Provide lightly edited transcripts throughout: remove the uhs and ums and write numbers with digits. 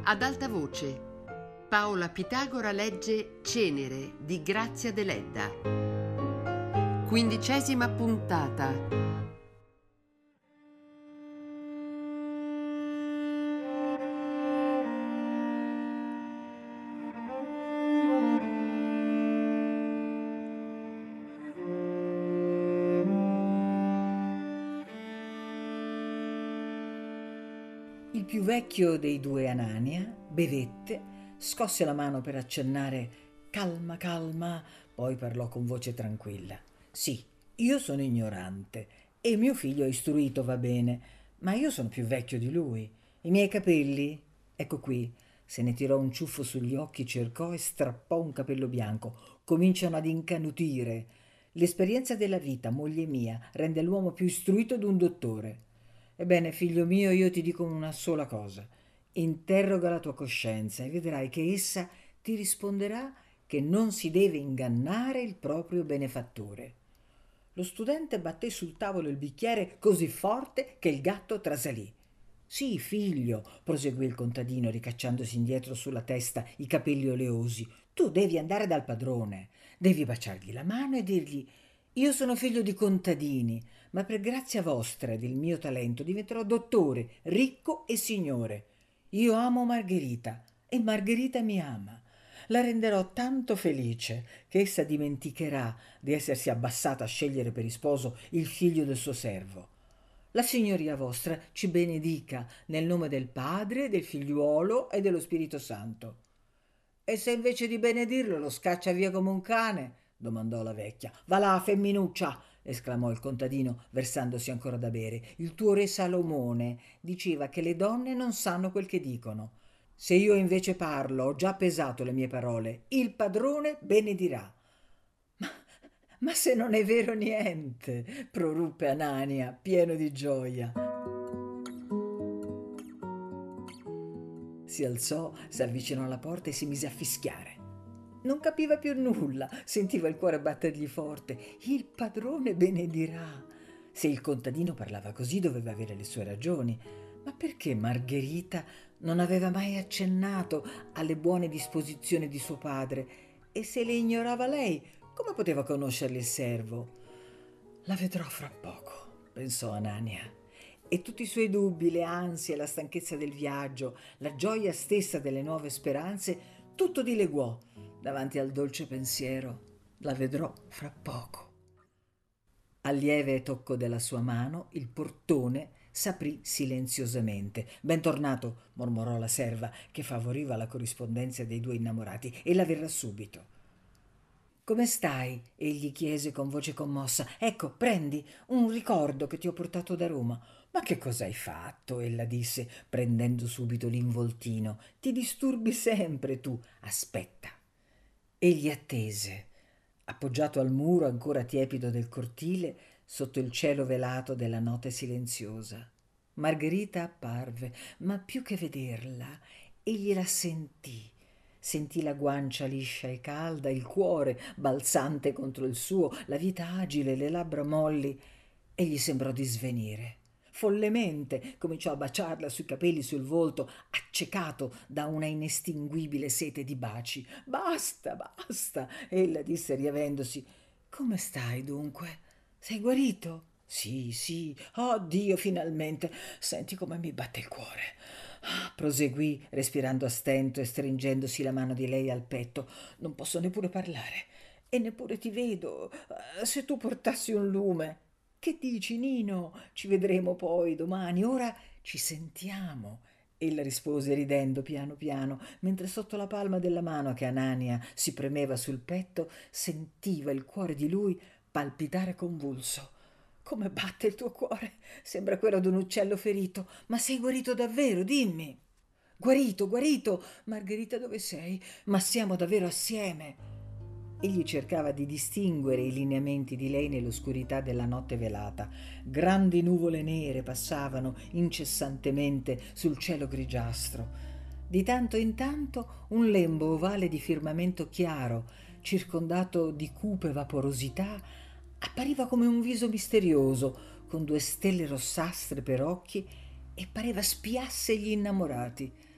Ad alta voce, Paola Pitagora legge Cenere di Grazia Deledda. 15ª puntata. Il più vecchio dei due Anania bevette, scosse la mano per accennare calma, calma, poi parlò con voce tranquilla. Sì, io sono ignorante e mio figlio è istruito, va bene, ma io sono più vecchio di lui. I miei capelli? Ecco qui. Se ne tirò un ciuffo sugli occhi, cercò e strappò un capello bianco. Cominciano ad incanutire. L'esperienza della vita, moglie mia, rende l'uomo più istruito d'un dottore. Ebbene, figlio mio, io ti dico una sola cosa. Interroga la tua coscienza e vedrai che essa ti risponderà che non si deve ingannare il proprio benefattore. Lo studente batté sul tavolo il bicchiere così forte che il gatto trasalì. Sì, figlio, proseguì il contadino ricacciandosi indietro sulla testa i capelli oleosi, tu devi andare dal padrone, devi baciargli la mano e dirgli: io sono figlio di contadini, ma per grazia vostra e del mio talento diventerò dottore, ricco e signore. Io amo Margherita e Margherita mi ama. La renderò tanto felice che essa dimenticherà di essersi abbassata a scegliere per sposo il figlio del suo servo. La signoria vostra ci benedica nel nome del Padre, del Figliuolo e dello Spirito Santo. E se invece di benedirlo lo scaccia via come un cane? Domandò la vecchia. Va là, femminuccia! Esclamò il contadino, versandosi ancora da bere. Il tuo re Salomone diceva che le donne non sanno quel che dicono. Se io invece parlo, ho già pesato le mie parole, il padrone benedirà. Ma se non è vero niente, proruppe Anania, pieno di gioia. Si alzò, si avvicinò alla porta e si mise a fischiare. Non capiva più nulla, sentiva il cuore battergli forte. Il padrone benedirà. Se il contadino parlava così doveva avere le sue ragioni. Ma perché Margherita non aveva mai accennato alle buone disposizioni di suo padre? E se le ignorava lei, come poteva conoscerle il servo? La vedrò fra poco, pensò Anania. E tutti i suoi dubbi, le ansie, la stanchezza del viaggio, la gioia stessa delle nuove speranze, tutto dileguò davanti al dolce pensiero: la vedrò fra poco. Al lieve tocco della sua mano il portone s'aprì silenziosamente. Bentornato, mormorò la serva, che favoriva la corrispondenza dei due innamorati. Ella verrà subito. Come stai? Egli chiese con voce commossa. Ecco, prendi un ricordo che ti ho portato da Roma. Ma che cosa hai fatto? Ella disse, prendendo subito l'involtino. Ti disturbi sempre tu. Aspetta. Egli attese, appoggiato al muro ancora tiepido del cortile, sotto il cielo velato della notte silenziosa. Margherita apparve, ma più che vederla, egli la sentì. Sentì la guancia liscia e calda, il cuore balzante contro il suo, la vita agile, le labbra molli, e gli sembrò di svenire. Follemente cominciò a baciarla sui capelli, sul volto, accecato da una inestinguibile sete di baci. Basta, basta, ella disse riavendosi. Come stai dunque? Sei guarito? Sì, sì, oh Dio, finalmente. Senti come mi batte il cuore. Proseguì, respirando a stento e stringendosi la mano di lei al petto. Non posso neppure parlare. E neppure ti vedo. Se tu portassi un lume. Che dici, Nino? Ci vedremo poi domani. Ora ci sentiamo. Ella rispose ridendo piano piano, mentre sotto la palma della mano che Anania si premeva sul petto sentiva il cuore di lui palpitare convulso. Come batte il tuo cuore? Sembra quello d'un uccello ferito. Ma sei guarito davvero? Dimmi. Guarito, guarito. Margherita, dove sei? Ma siamo davvero assieme. Egli cercava di distinguere i lineamenti di lei nell'oscurità della notte velata. Grandi nuvole nere passavano incessantemente sul cielo grigiastro. Di tanto in tanto un lembo ovale di firmamento chiaro, circondato di cupe vaporosità, appariva come un viso misterioso, con due stelle rossastre per occhi, e pareva spiasse gli innamorati.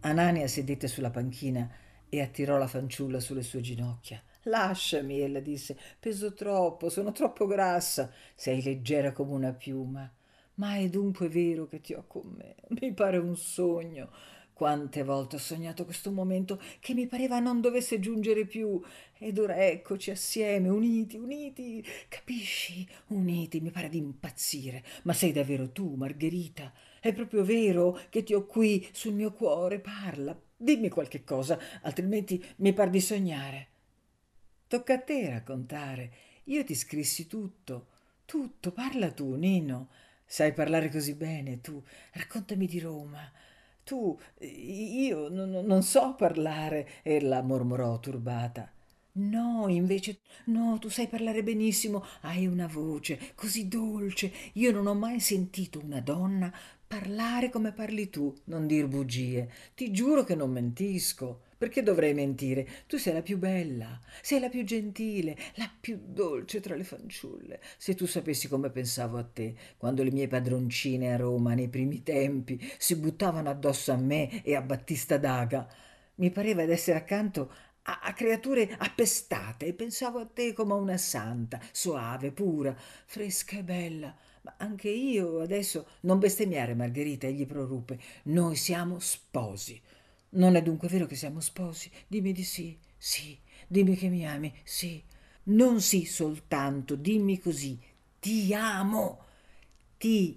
Anania sedette sulla panchina e attirò la fanciulla sulle sue ginocchia. Lasciami, ella disse, peso troppo, sono troppo grassa, sei leggera come una piuma. Ma è dunque vero che ti ho con me? Mi pare un sogno. Quante volte ho sognato questo momento che mi pareva non dovesse giungere più. Ed ora eccoci assieme, uniti, uniti, capisci? Uniti, mi pare di impazzire. Ma sei davvero tu, Margherita? È proprio vero che ti ho qui sul mio cuore? Parla, dimmi qualche cosa, altrimenti mi par di sognare. Tocca a te raccontare. Io ti scrissi tutto, tutto. Parla tu, Nino. Sai parlare così bene, tu. Raccontami di Roma. Tu, io non so parlare, ella mormorò turbata. No, invece, no, tu sai parlare benissimo, hai una voce così dolce. Io non ho mai sentito una donna parlare come parli tu, non dir bugie. Ti giuro che non mentisco. Perché dovrei mentire? Tu sei la più bella, sei la più gentile, la più dolce tra le fanciulle. Se tu sapessi come pensavo a te, quando le mie padroncine a Roma, nei primi tempi, si buttavano addosso a me e a Battista Daga, mi pareva d'essere accanto a creature appestate e pensavo a te come a una santa, soave, pura, fresca e bella. Ma anche io adesso non bestemmiare, Margherita, egli proruppe. Noi siamo sposi. Non è dunque vero che siamo sposi? Dimmi di sì, sì, dimmi che mi ami, sì. Non sì soltanto, dimmi così. Ti amo, ti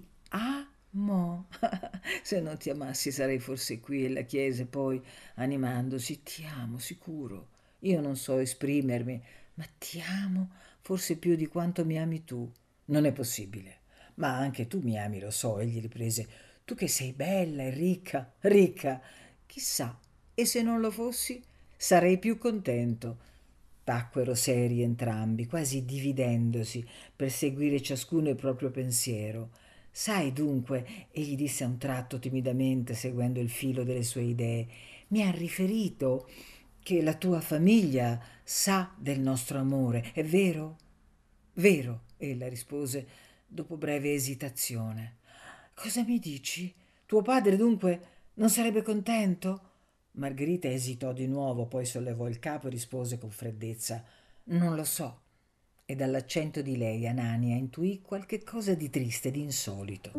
amo. Se non ti amassi sarei forse qui alla chiesa, poi animandosi. Ti amo, sicuro. Io non so esprimermi, ma ti amo forse più di quanto mi ami tu. Non è possibile. Ma anche tu mi ami, lo so, egli riprese. Tu che sei bella e ricca, ricca. Chissà, e se non lo fossi, sarei più contento. Tacquero seri entrambi, quasi dividendosi, per seguire ciascuno il proprio pensiero. Sai dunque, egli disse a un tratto timidamente, seguendo il filo delle sue idee, mi ha riferito che la tua famiglia sa del nostro amore, è vero? Vero, ella rispose dopo breve esitazione. Cosa mi dici? Tuo padre dunque non sarebbe contento? Margherita esitò di nuovo, poi sollevò il capo e rispose con freddezza: Non lo so. E dall'accento di lei Anania intuì qualche cosa di triste, di insolito.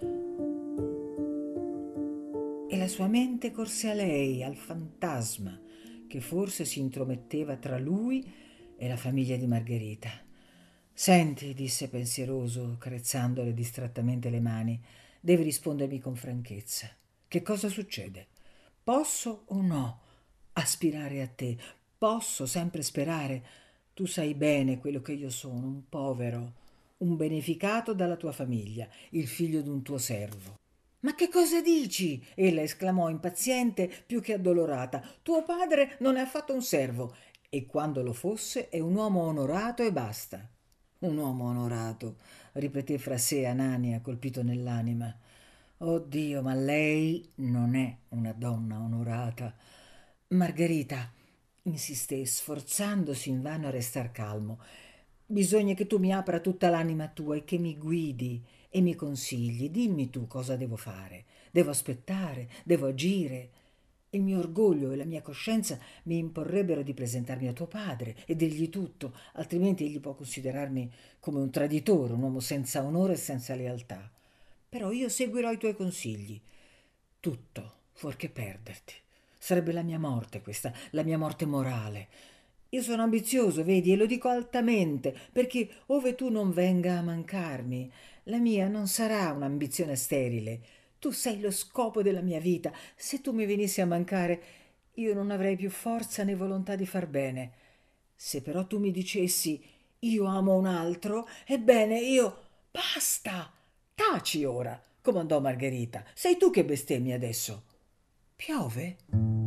E la sua mente corse a lei, al fantasma, che forse si intrometteva tra lui e la famiglia di Margherita. Senti, disse pensieroso, carezzandole distrattamente le mani, devi rispondermi con franchezza. Che cosa succede? Posso o no aspirare a te? Posso sempre sperare? Tu sai bene quello che io sono, un povero, un beneficato dalla tua famiglia, il figlio d'un tuo servo. Ma che cosa dici? Ella esclamò impaziente più che addolorata. Tuo padre non è affatto un servo e quando lo fosse è un uomo onorato e basta. Un uomo onorato, ripeté fra sé Anania, colpito nell'anima. Oh Dio, ma lei non è una donna onorata. Margherita, insisté, sforzandosi invano a restar calmo, bisogna che tu mi apra tutta l'anima tua e che mi guidi e mi consigli. Dimmi tu cosa devo fare. Devo aspettare, devo agire. Il mio orgoglio e la mia coscienza mi imporrebbero di presentarmi a tuo padre e dirgli tutto, altrimenti egli può considerarmi come un traditore, un uomo senza onore e senza lealtà. Però io seguirò i tuoi consigli. Tutto, fuorché perderti. Sarebbe la mia morte questa, la mia morte morale. Io sono ambizioso, vedi, e lo dico altamente, perché ove tu non venga a mancarmi, la mia non sarà un'ambizione sterile. Tu sei lo scopo della mia vita. Se tu mi venissi a mancare, io non avrei più forza né volontà di far bene. Se però tu mi dicessi io amo un altro, ebbene io... Basta! Taci ora, comandò Margherita. Sei tu che bestemmi adesso. Piove?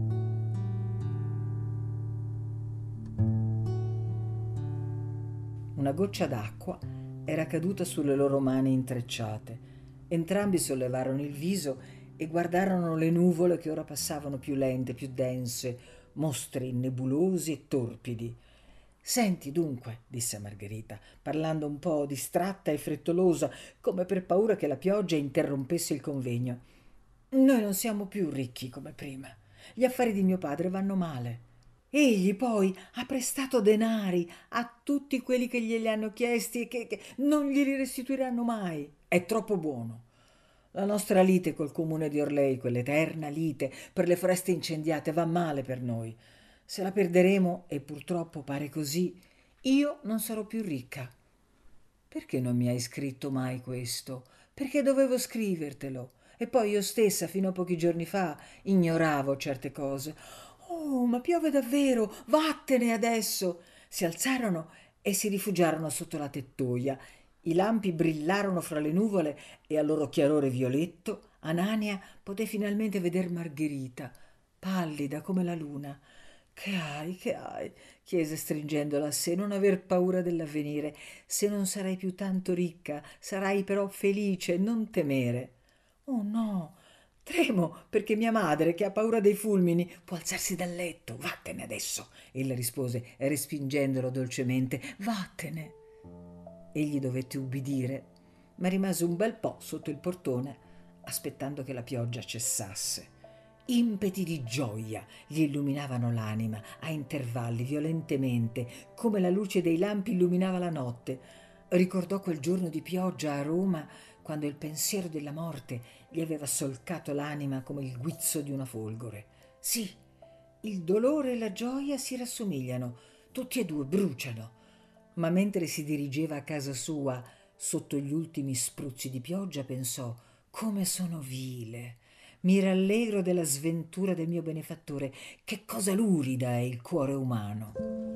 Una goccia d'acqua era caduta sulle loro mani intrecciate. Entrambi sollevarono il viso e guardarono le nuvole che ora passavano più lente, più dense, mostri nebulosi e torpidi. Senti dunque, disse Margherita, parlando un po' distratta e frettolosa, come per paura che la pioggia interrompesse il convegno. Noi non siamo più ricchi come prima. Gli affari di mio padre vanno male. Egli poi ha prestato denari a tutti quelli che glieli hanno chiesti e che non glieli restituiranno mai. È troppo buono. La nostra lite col comune di Orlei, quell'eterna lite per le foreste incendiate, va male per noi. Se la perderemo, e purtroppo pare così, io non sarò più ricca. Perché non mi hai scritto mai questo? Perché dovevo scrivertelo? E poi io stessa, fino a pochi giorni fa, ignoravo certe cose. Oh, ma piove davvero! Vattene adesso! Si alzarono e si rifugiarono sotto la tettoia. I lampi brillarono fra le nuvole e al loro chiarore violetto Anania poté finalmente veder Margherita, pallida come la luna. Che hai, che hai? Chiese stringendola a sé. Non aver paura dell'avvenire. Se non sarai più tanto ricca, sarai però felice, non temere. Oh no, tremo perché mia madre, che ha paura dei fulmini, può alzarsi dal letto. Vattene adesso, ella rispose, respingendolo dolcemente. Vattene. Egli dovette ubbidire, ma rimase un bel po' sotto il portone, aspettando che la pioggia cessasse. Impeti di gioia gli illuminavano l'anima a intervalli, violentemente, come la luce dei lampi illuminava la notte. Ricordò quel giorno di pioggia a Roma, quando il pensiero della morte gli aveva solcato l'anima come il guizzo di una folgore. Sì, il dolore e la gioia si rassomigliano, tutti e due bruciano. Ma mentre si dirigeva a casa sua, sotto gli ultimi spruzzi di pioggia, pensò: come sono vile! Mi rallegro della sventura del mio benefattore. Che cosa lurida è il cuore umano!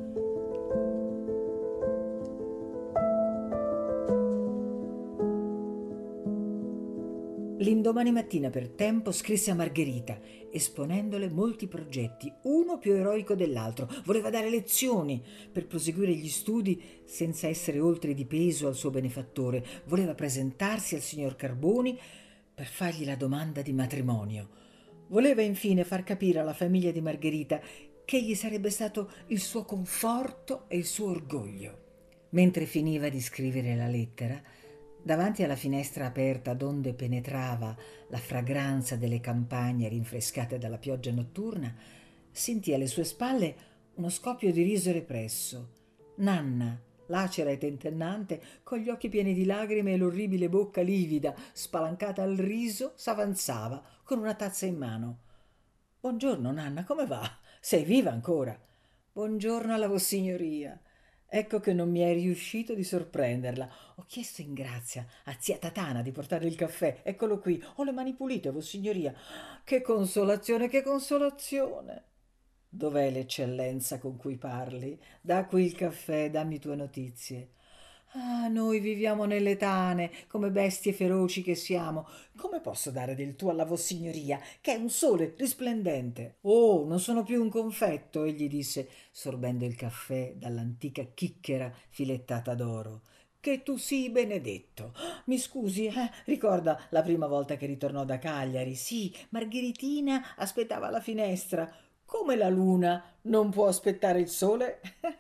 L'indomani mattina per tempo scrisse a Margherita, esponendole molti progetti, uno più eroico dell'altro. Voleva dare lezioni per proseguire gli studi senza essere oltre di peso al suo benefattore. Voleva presentarsi al signor Carboni per fargli la domanda di matrimonio. Voleva infine far capire alla famiglia di Margherita che egli sarebbe stato il suo conforto e il suo orgoglio. Mentre finiva di scrivere la lettera, davanti alla finestra aperta donde penetrava la fragranza delle campagne rinfrescate dalla pioggia notturna, sentì alle sue spalle uno scoppio di riso represso. Nanna, lacera e tentennante, con gli occhi pieni di lagrime e l'orribile bocca livida, spalancata al riso, s'avanzava con una tazza in mano. «Buongiorno, Nanna, come va? Sei viva ancora?» «Buongiorno alla Vossignoria. Ecco che non mi è riuscito di sorprenderla. Ho chiesto in grazia a zia Tatana di portare il caffè. Eccolo qui. Ho le mani pulite, Vossignoria. Che consolazione, che consolazione!» «Dov'è l'eccellenza con cui parli? Da qui il caffè, dammi tue notizie.» «Ah, noi viviamo nelle tane, come bestie feroci che siamo. Come posso dare del tuo alla Vossignoria, che è un sole risplendente?» «Oh, non sono più un confetto», egli disse, sorbendo il caffè dall'antica chicchera filettata d'oro. «Che tu sii benedetto. Mi scusi, ricorda la prima volta che ritornò da Cagliari? Sì, Margheritina aspettava alla finestra. Come la luna non può aspettare il sole?»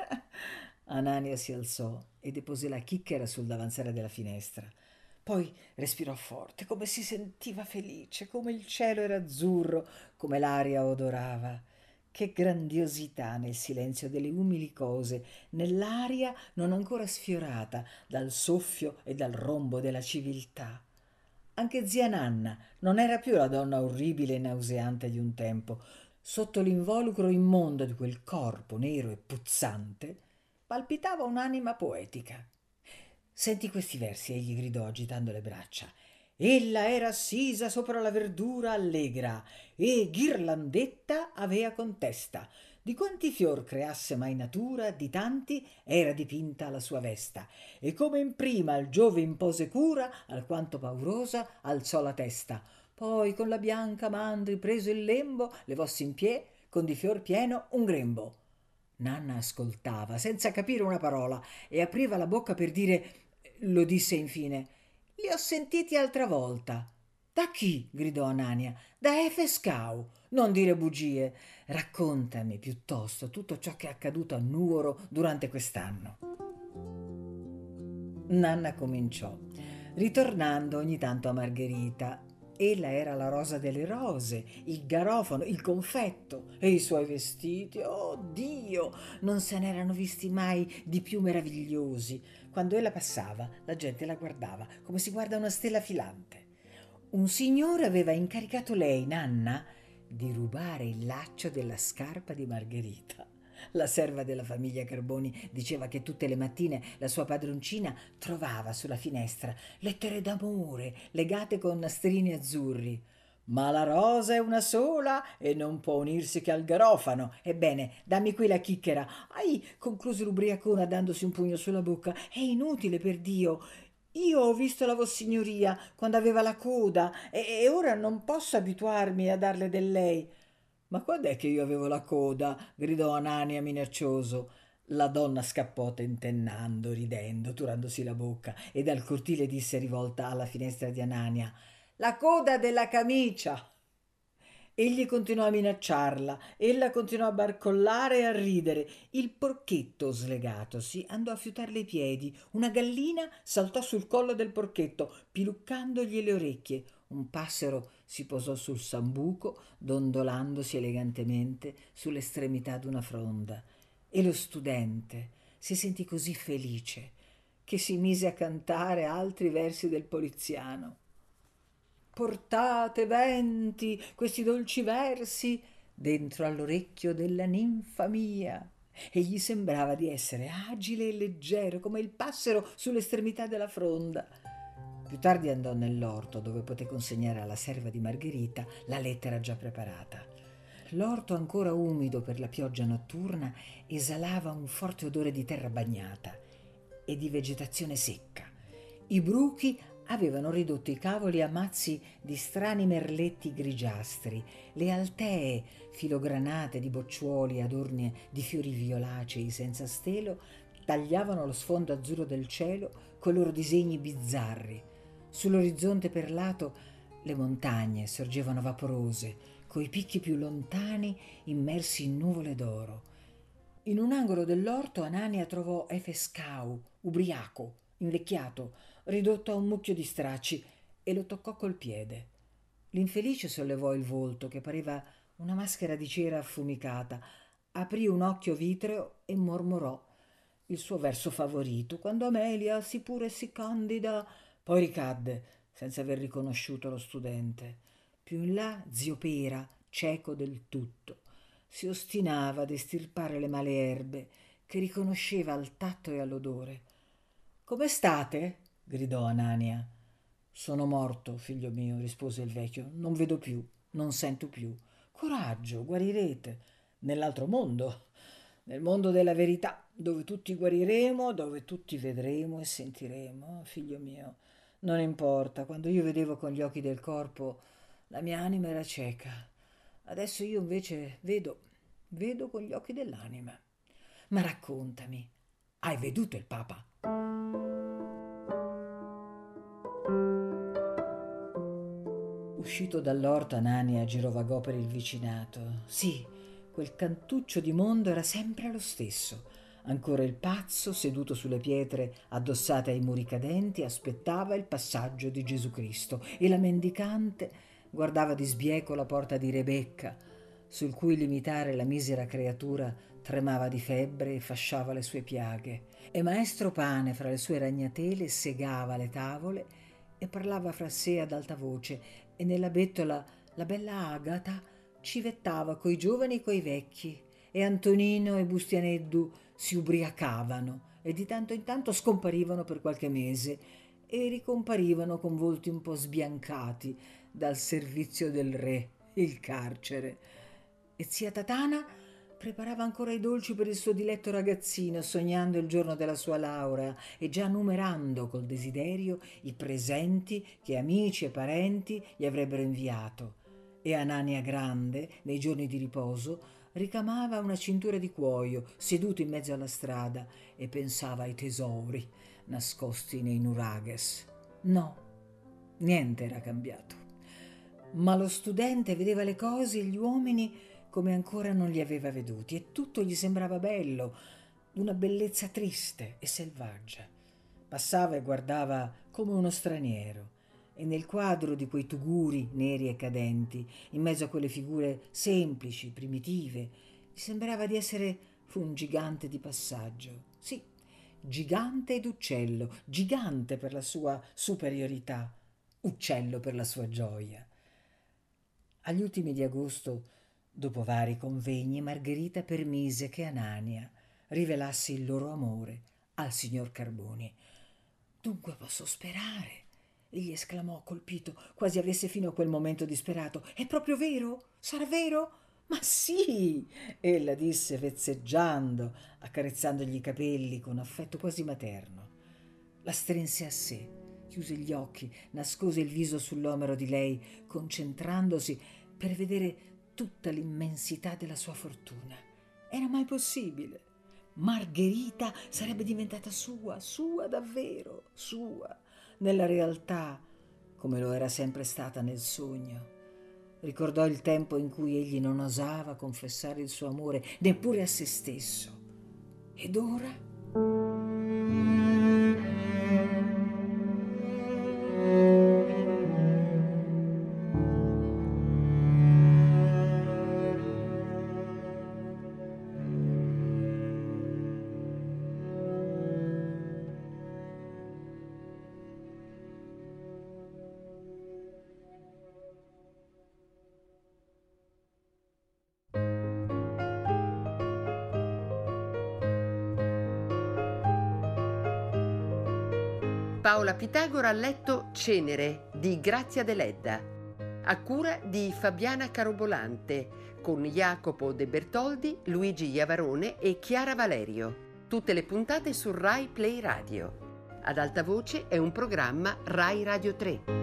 Anania si alzò e depose la chicchera sul davanzale della finestra. Poi respirò forte, come si sentiva felice, come il cielo era azzurro, come l'aria odorava. Che grandiosità nel silenzio delle umili cose, nell'aria non ancora sfiorata dal soffio e dal rombo della civiltà. Anche zia Nanna non era più la donna orribile e nauseante di un tempo. Sotto l'involucro immondo di quel corpo nero e puzzante palpitava un'anima poetica. «Senti questi versi», egli gridò agitando le braccia. «Ella era assisa sopra la verdura allegra e ghirlandetta avea contesta. Di quanti fior creasse mai natura, di tanti era dipinta la sua vesta. E come in prima il Giove impose cura, alquanto paurosa alzò la testa. Poi con la bianca man ripreso il lembo, levossi in pie, con di fior pieno un grembo.» Nanna ascoltava senza capire una parola e apriva la bocca per dire. Lo disse infine: «Li ho sentiti altra volta.» «Da chi?» gridò Anania. «Da Efescau. Non dire bugie. Raccontami piuttosto tutto ciò che è accaduto a Nuoro durante quest'anno.» Nanna cominciò, ritornando ogni tanto a Margherita, Ella era la rosa delle rose, il garofano, il confetto e i suoi vestiti. Oh Dio, non se n'erano visti mai di più meravigliosi. Quando ella passava, la gente la guardava come si guarda una stella filante. Un signore aveva incaricato lei, Nanna, di rubare il laccio della scarpa di Margherita. La serva della famiglia Carboni diceva che tutte le mattine la sua padroncina trovava sulla finestra lettere d'amore legate con nastrini azzurri. Ma la rosa è una sola e non può unirsi che al garofano. Ebbene, dammi qui la chicchera. Ai, concluse l'ubriacona dandosi un pugno sulla bocca. È inutile, per Dio. Io ho visto la vossignoria quando aveva la coda e ora non posso abituarmi a darle del lei. Ma quando è che io avevo la coda? Gridò Anania minaccioso. La donna scappò tentennando, ridendo, turandosi la bocca, e dal cortile disse rivolta alla finestra di Anania: La coda della camicia! Egli continuò a minacciarla, ella continuò a barcollare e a ridere. Il porchetto, slegatosi, andò a fiutarle i piedi. Una gallina saltò sul collo del porchetto, piluccandogli le orecchie. Un passero si posò sul sambuco, dondolandosi elegantemente sull'estremità d'una fronda. E lo studente si sentì così felice che si mise a cantare altri versi del poliziano. Portate venti questi dolci versi dentro all'orecchio della ninfa mia. E gli sembrava di essere agile e leggero come il passero sull'estremità della fronda. Più tardi andò nell'orto dove poté consegnare alla serva di Margherita la lettera già preparata. L'orto, ancora umido per la pioggia notturna, esalava un forte odore di terra bagnata e di vegetazione secca. I bruchi avevano ridotto i cavoli a mazzi di strani merletti grigiastri, le altee filogranate di bocciuoli adorne di fiori violacei senza stelo tagliavano lo sfondo azzurro del cielo coi loro disegni bizzarri. Sull'orizzonte perlato le montagne sorgevano vaporose, coi picchi più lontani immersi in nuvole d'oro. In un angolo dell'orto Anania trovò Efescau, ubriaco, invecchiato, ridotto a un mucchio di stracci, e lo toccò col piede. L'infelice sollevò il volto, che pareva una maschera di cera affumicata, aprì un occhio vitreo e mormorò il suo verso favorito: quando Amelia si pure si candida. Poi ricadde, senza aver riconosciuto lo studente. Più in là zio Pera, cieco del tutto, si ostinava ad estirpare le male erbe che riconosceva al tatto e all'odore. Come state? Gridò Anania. Sono morto, figlio mio, rispose il vecchio. Non vedo più, non sento più. Coraggio, guarirete. Nell'altro mondo, nel mondo della verità, dove tutti guariremo, dove tutti vedremo e sentiremo. Figlio mio, non importa, quando io vedevo con gli occhi del corpo, la mia anima era cieca. Adesso io invece vedo con gli occhi dell'anima. Ma raccontami, hai veduto il Papa? Uscito dall'orto, Anania girovagò per il vicinato. Sì, quel cantuccio di mondo era sempre lo stesso. Ancora il pazzo, seduto sulle pietre addossate ai muri cadenti, aspettava il passaggio di Gesù Cristo, e la mendicante guardava di sbieco la porta di Rebecca, sul cui limitare la misera creatura tremava di febbre e fasciava le sue piaghe. E maestro Pane, fra le sue ragnatele, segava le tavole e parlava fra sé ad alta voce, e nella bettola la bella Agata civettava coi giovani e coi vecchi, e Antonino e Bustianeddu si ubriacavano e di tanto in tanto scomparivano per qualche mese e ricomparivano con volti un po' sbiancati dal servizio del re, il carcere. E zia Tatana preparava ancora i dolci per il suo diletto ragazzino, sognando il giorno della sua laurea e già numerando col desiderio i presenti che amici e parenti gli avrebbero inviato. E Anania Grande, nei giorni di riposo, ricamava una cintura di cuoio, seduto in mezzo alla strada, e pensava ai tesori nascosti nei nuraghes. No, niente era cambiato. Ma lo studente vedeva le cose e gli uomini come ancora non li aveva veduti, e tutto gli sembrava bello, d'una bellezza triste e selvaggia. Passava e guardava come uno straniero, e nel quadro di quei tuguri neri e cadenti, in mezzo a quelle figure semplici, primitive, gli sembrava di essere un gigante di passaggio. Sì, gigante ed uccello, gigante per la sua superiorità, uccello per la sua gioia. Agli ultimi di agosto, dopo vari convegni, Margherita permise che Anania rivelasse il loro amore al signor Carboni. «Dunque posso sperare?» egli esclamò colpito, quasi avesse fino a quel momento disperato. «È proprio vero? Sarà vero?» «Ma sì!» ella disse vezzeggiando, accarezzandogli i capelli con affetto quasi materno. La strinse a sé, chiuse gli occhi, nascose il viso sull'omero di lei, concentrandosi per vedere tutta l'immensità della sua fortuna. Era mai possibile? Margherita sarebbe diventata sua davvero, sua, nella realtà, come lo era sempre stata nel sogno. Ricordò il tempo in cui egli non osava confessare il suo amore neppure a se stesso. Ed ora? Paola Pitagora ha letto Cenere di Grazia Deledda, a cura di Fabiana Carobolante, con Jacopo De Bertoldi, Luigi Iavarone e Chiara Valerio. Tutte le puntate su Rai Play Radio. Ad alta voce è un programma Rai Radio 3.